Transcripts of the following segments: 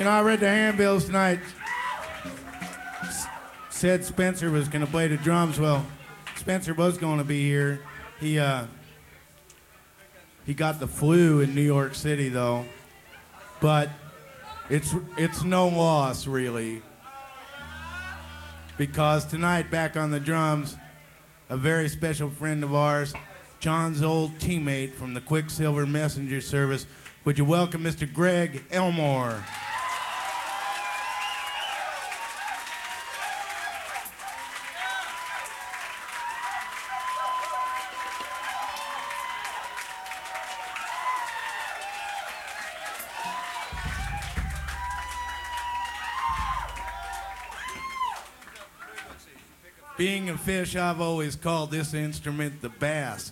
I read the handbills tonight. Said Spencer was going to play the drums. Well, Spencer was going to be here. He got the flu in New York City, though. But it's no loss, really. Because tonight, back on the drums, a very special friend of ours, John's old teammate from the Quicksilver Messenger Service. Would you welcome Mr. Greg Elmore? Being a fish, I've always called this instrument the bass.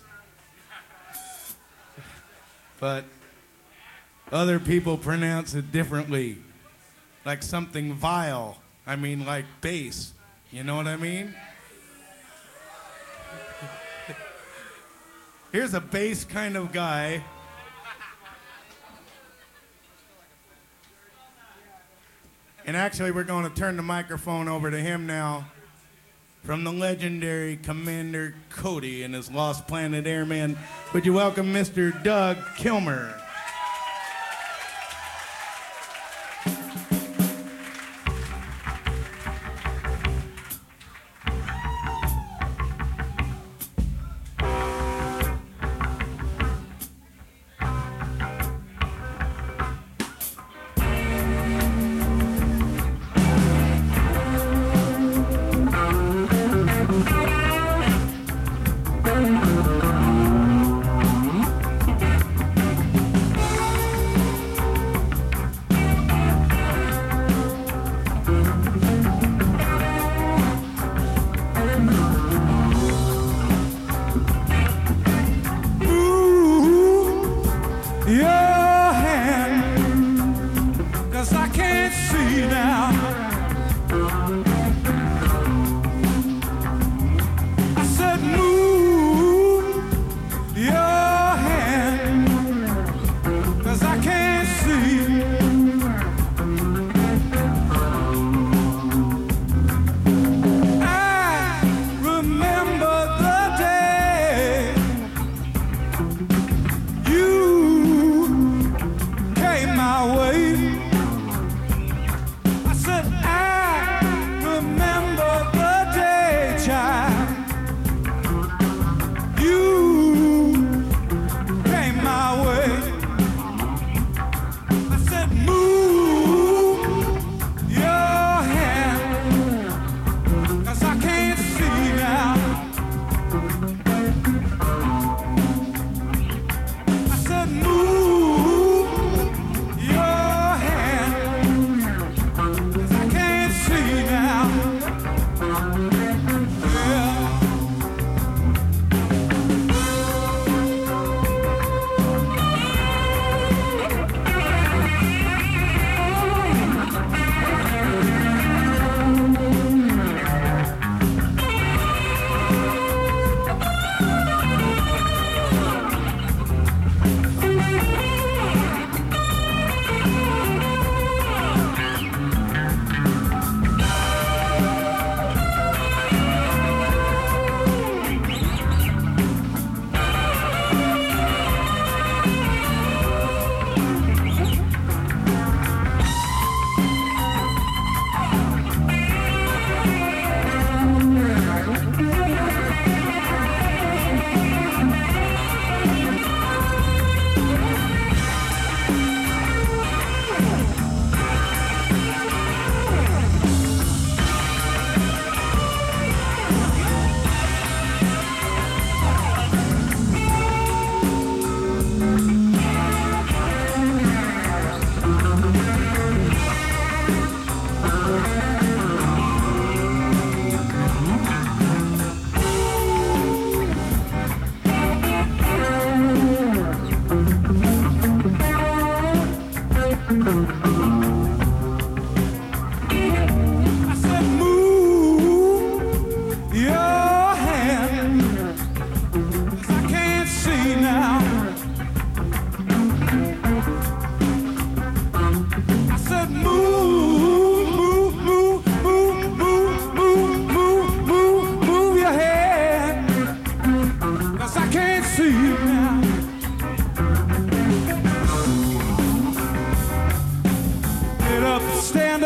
But other people pronounce it differently. Like something vile. I mean, like bass. You know what I mean? Here's a bass kind of guy. And actually, we're going to turn the microphone over to him now. From the legendary Commander Cody and his Lost Planet Airmen, would you welcome Mr. Doug Kilmer?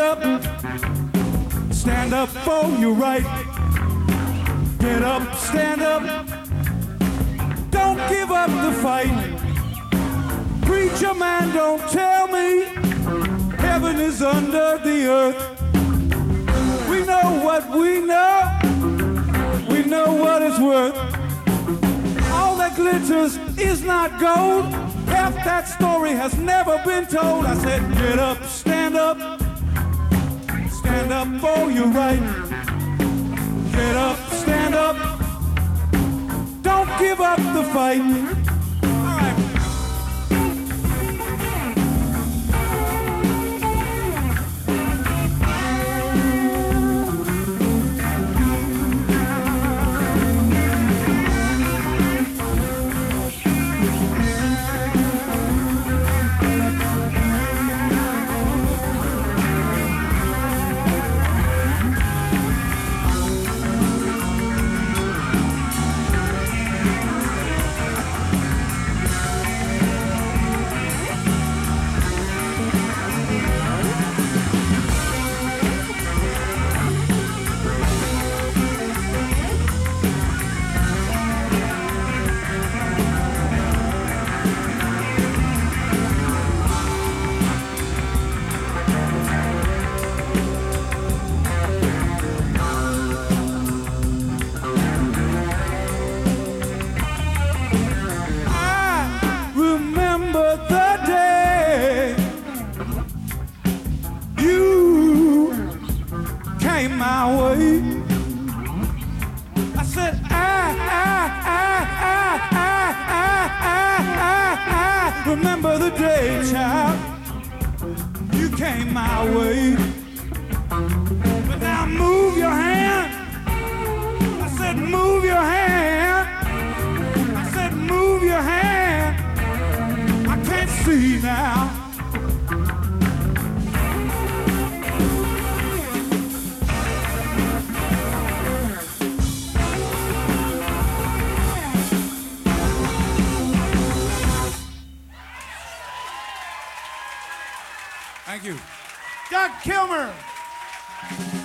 stand up for your right. Get up, stand up, don't give up the fight. Preacher man, don't tell me heaven is under the earth. We know what we know what it's worth. All that glitters is not gold. Half that story has never been told. I said, get up, stand up for your right. Get up, stand up, don't give up the fight. All right. My way. I said, I remember the day, child, you came my way. But now move your hand. I said, move your hand. I said, move your hand. I can't see now. Thank you. Doug Kilmer.